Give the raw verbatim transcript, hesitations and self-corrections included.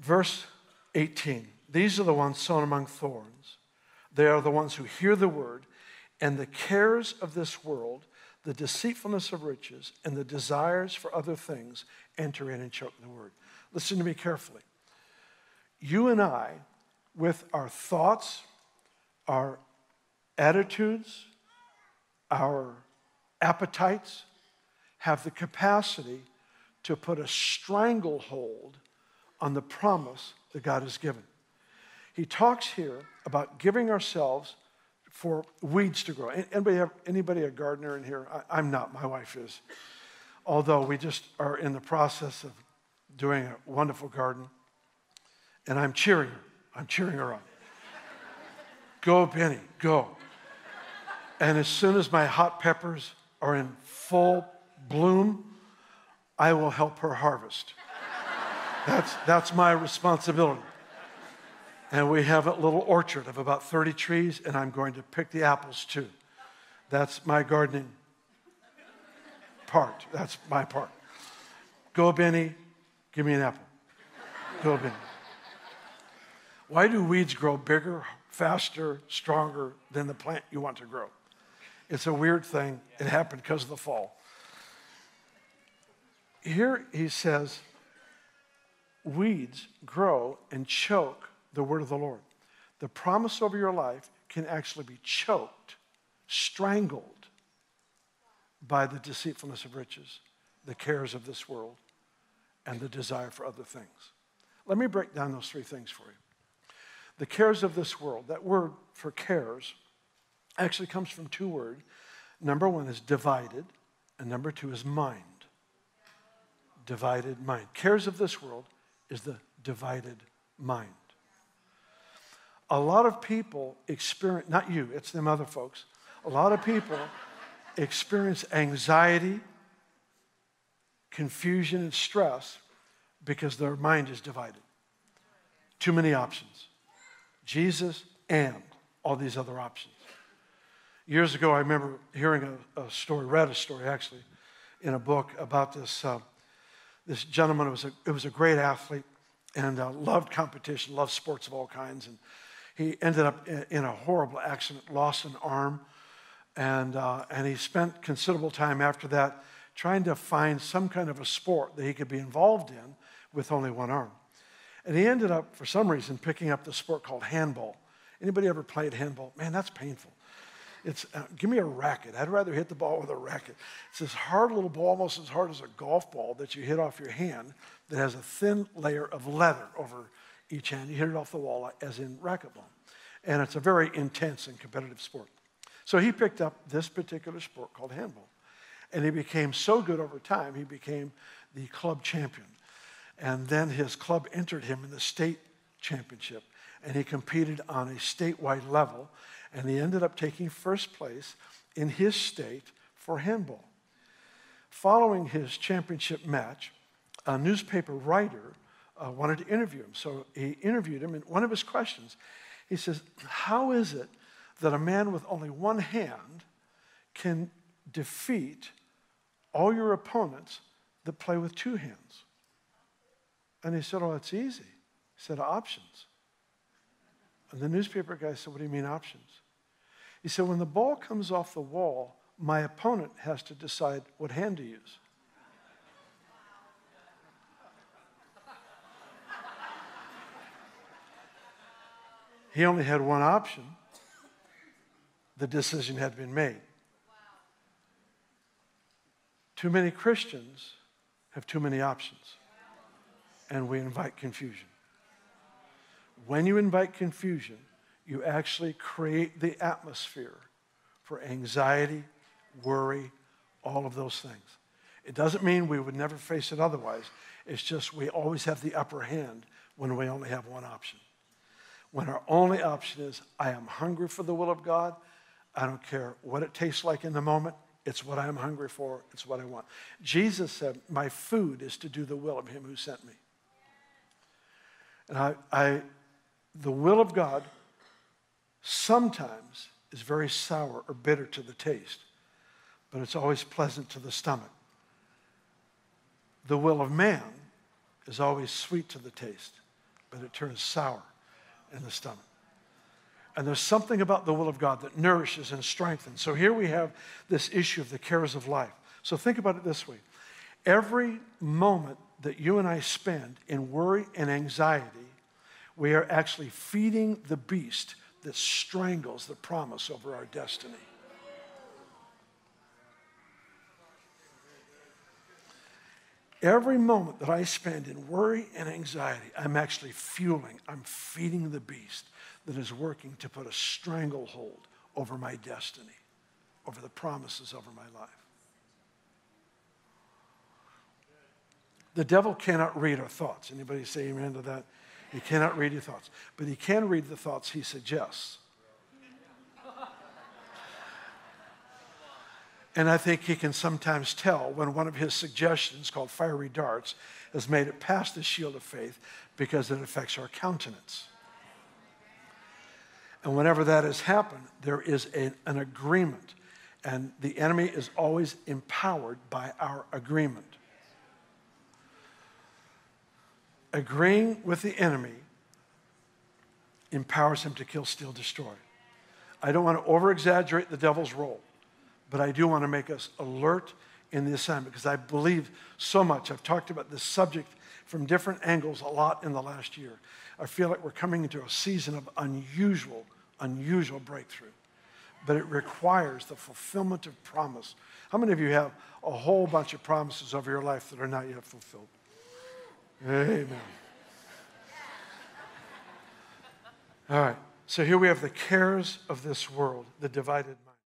Verse eighteen, these are the ones sown among thorns. They are the ones who hear the word, and the cares of this world, the deceitfulness of riches, and the desires for other things enter in and choke the word. Listen to me carefully. You and I, with our thoughts, our attitudes, our appetites, have the capacity to put a stranglehold on the promise that God has given. He talks here about giving ourselves for weeds to grow. Anybody, have, anybody a gardener in here? I, I'm not, my wife is. Although we just are in the process of doing a wonderful garden. And I'm cheering her. I'm cheering her on. Go, Benny, go. And as soon as my hot peppers are in full bloom, I will help her harvest. That's, that's my responsibility. And we have a little orchard of about thirty trees, and I'm going to pick the apples too. That's my gardening part. That's my part. Go, Benny, give me an apple. Go, Benny. Why do weeds grow bigger, faster, stronger than the plant you want to grow? It's a weird thing. It happened because of the fall. Here he says, weeds grow and choke the word of the Lord. The promise over your life can actually be choked, strangled by the deceitfulness of riches, the cares of this world, and the desire for other things. Let me break down those three things for you. The cares of this world, that word for cares actually comes from two words. Number one is divided, and number two is mind. Divided mind. Cares of this world is the divided mind. A lot of people experience, not you, it's them other folks. A lot of people experience anxiety, confusion, and stress because their mind is divided. Too many options. Jesus and all these other options. Years ago, I remember hearing a, a story, read a story actually, in a book about this uh, this gentleman. It was a, it was a great athlete and uh, loved competition, loved sports of all kinds. And he ended up in, in a horrible accident, lost an arm. And, uh, and he spent considerable time after that trying to find some kind of a sport that he could be involved in with only one arm. And he ended up, for some reason, picking up the sport called handball. Anybody ever played handball? Man, that's painful. It's, uh, give me a racket. I'd rather hit the ball with a racket. It's this hard little ball, almost as hard as a golf ball that you hit off your hand that has a thin layer of leather over each hand. You hit it off the wall as in racquetball. And it's a very intense and competitive sport. So he picked up this particular sport called handball. And he became so good over time, he became the club champion. And then his club entered him in the state championship. And he competed on a statewide level. And he ended up taking first place in his state for handball. Following his championship match, a newspaper writer uh, wanted to interview him. So he interviewed him, and one of his questions, he says, how is it that a man with only one hand can defeat all your opponents that play with two hands? And he said, oh, it's easy. He said, options. And the newspaper guy said, what do you mean options? He said, when the ball comes off the wall, my opponent has to decide what hand to use. He only had one option. The decision had been made. Too many Christians have too many options, and we invite confusion. When you invite confusion, you actually create the atmosphere for anxiety, worry, all of those things. It doesn't mean we would never face it otherwise. It's just we always have the upper hand when we only have one option. When our only option is, I am hungry for the will of God, I don't care what it tastes like in the moment, it's what I'm hungry for, it's what I want. Jesus said, my food is to do the will of him who sent me. And I, I the will of God sometimes is very sour or bitter to the taste, but it's always pleasant to the stomach. The will of man is always sweet to the taste, but it turns sour in the stomach. And there's something about the will of God that nourishes and strengthens. So here we have this issue of the cares of life. So think about it this way. Every moment that you and I spend in worry and anxiety, we are actually feeding the beast that strangles the promise over our destiny. Every moment that I spend in worry and anxiety, I'm actually fueling, I'm feeding the beast that is working to put a stranglehold over my destiny, over the promises over my life. The devil cannot read our thoughts. Anybody say amen to that? He cannot read your thoughts. But he can read the thoughts he suggests. And I think he can sometimes tell when one of his suggestions, called fiery darts, has made it past the shield of faith because it affects our countenance. And whenever that has happened, there is a, an agreement. And the enemy is always empowered by our agreement. Agreeing with the enemy empowers him to kill, steal, destroy. I don't want to over-exaggerate the devil's role, but I do want to make us alert in the assignment because I believe so much. I've talked about this subject from different angles a lot in the last year. I feel like we're coming into a season of unusual, unusual breakthrough, but it requires the fulfillment of promise. How many of you have a whole bunch of promises over your life that are not yet fulfilled? Amen. All right, so here we have the cares of this world, the divided